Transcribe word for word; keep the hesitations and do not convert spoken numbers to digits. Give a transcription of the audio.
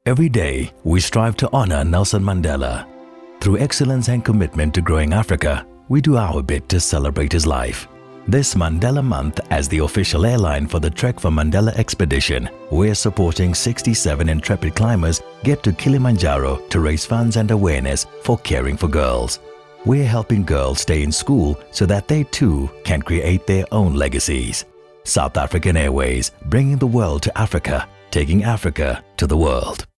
Every day, we strive to honor Nelson Mandela. Through excellence and commitment to growing Africa, we do our bit to celebrate his life. This Mandela Month, as the official airline for the Trek for Mandela expedition, we're supporting sixty-seven intrepid climbers get to Kilimanjaro to raise funds and awareness for caring for girls. We're helping girls stay in school so that they too can create their own legacies. South African Airways, bringing the world to Africa, taking Africa to the world.